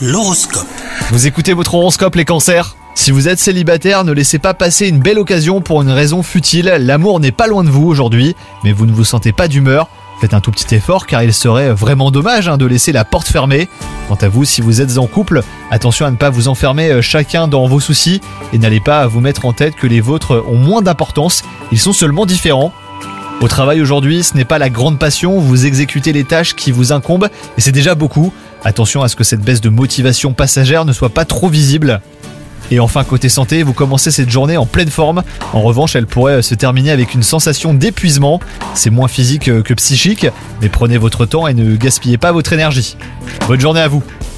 L'horoscope. Vous écoutez votre horoscope les cancers ? Si vous êtes célibataire, ne laissez pas passer une belle occasion pour une raison futile. L'amour n'est pas loin de vous aujourd'hui, mais vous ne vous sentez pas d'humeur. Faites un tout petit effort car il serait vraiment dommage de laisser la porte fermée. Quant à vous, si vous êtes en couple, attention à ne pas vous enfermer chacun dans vos soucis et n'allez pas vous mettre en tête que les vôtres ont moins d'importance, ils sont seulement différents. Au travail aujourd'hui, ce n'est pas la grande passion, vous exécutez les tâches qui vous incombent et c'est déjà beaucoup. Attention à ce que cette baisse de motivation passagère ne soit pas trop visible. Et enfin, côté santé, vous commencez cette journée en pleine forme. En revanche, elle pourrait se terminer avec une sensation d'épuisement. C'est moins physique que psychique, mais prenez votre temps et ne gaspillez pas votre énergie. Bonne journée à vous!